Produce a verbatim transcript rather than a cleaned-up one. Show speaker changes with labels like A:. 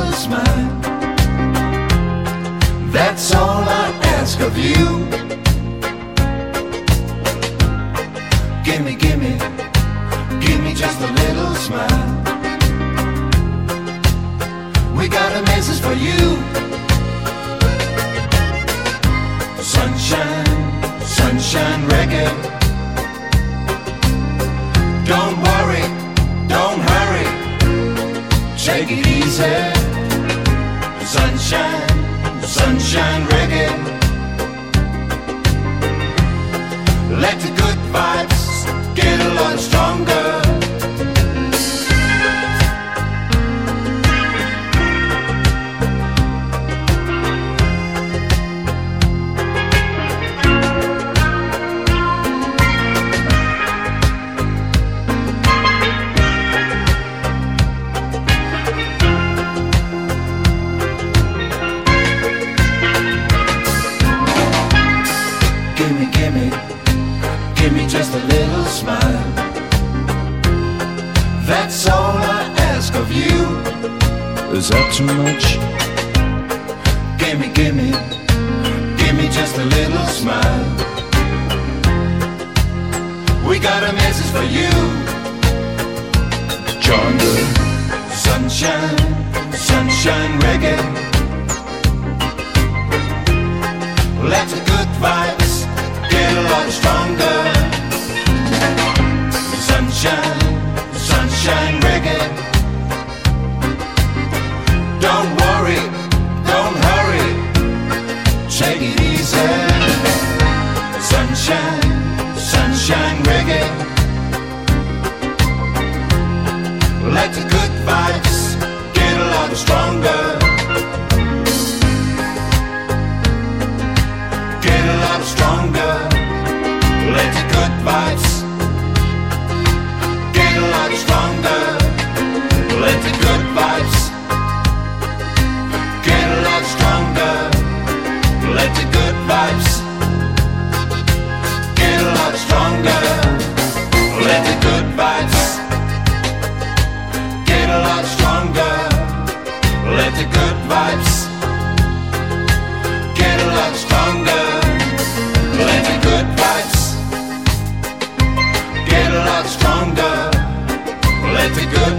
A: little smile. That's all I ask of you. Gimme, gimme, give me just a little smile. We got a message for you. Sunshine, sunshine reggae. Don't worry, don't hurry, take it easy. Sunshine, sunshine reggae. Let the good vibes get a lot stronger. Gimme, gimme, give me just a little smile. That's all I ask of you.
B: Is that too much?
A: Gimme, gimme, give me just a little smile. We got a message for you.
B: Jungle.
A: Sunshine, sunshine reggae. Let the good vibes get a lot stronger. Sunshine, sunshine reggae. Don't worry, don't hurry, take it easy. Sunshine, sunshine reggae. Let the good vibes get a lot stronger. Get a lot stronger. Let the good vibes get a lot stronger. Let the good vibes get a lot stronger. Let the good vibes get a lot stronger. Let the good vibes get a lot stronger. Let the good vibes get a lot stronger. Let the good vibes get a lot stronger. Let the good